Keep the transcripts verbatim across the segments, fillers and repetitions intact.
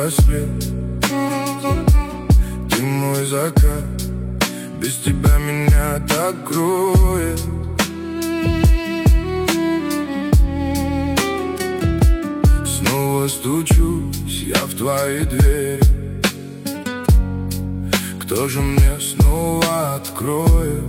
рассвет, ты мой закат. Без тебя меня так кроет. Снова стучусь я в твои двери. Кто же мне снова откроет?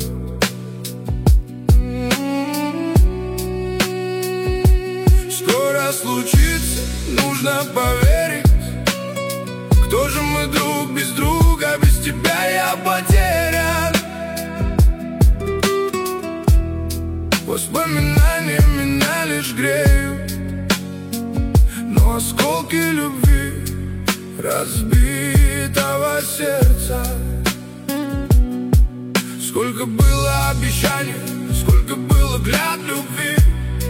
Скоро случится, нужно поверить. Кто же мы друг без друга? Без тебя я потерян. Воспоминания меня лишь греют, но осколки любви разбитого сердца. Сколько было обещаний, сколько было клятв любви,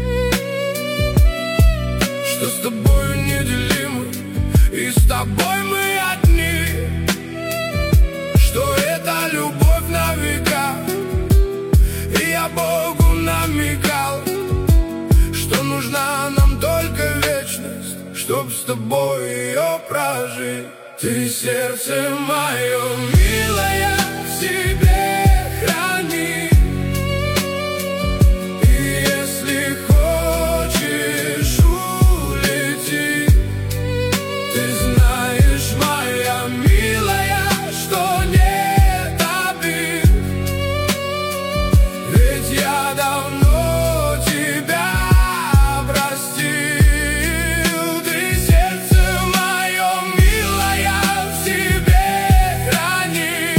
что с тобою неделимы, и с тобой мы одни, что это любовь на века. И я Богу намекал, что нужна нам только вечность, чтоб с тобой ее прожить. Ты сердце мое, милая, в себе храни. И если хочешь улети, ты знаешь, моя милая, что нет обид. Ведь я давно тебя простил. Ты сердце мое, милая, в себе храни.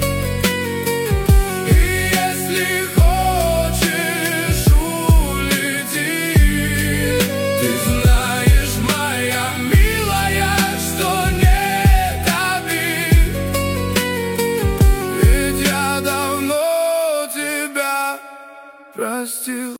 И если хочешь улети, ты знаешь, моя милая, что нет обид. Ведь я давно тебя простил.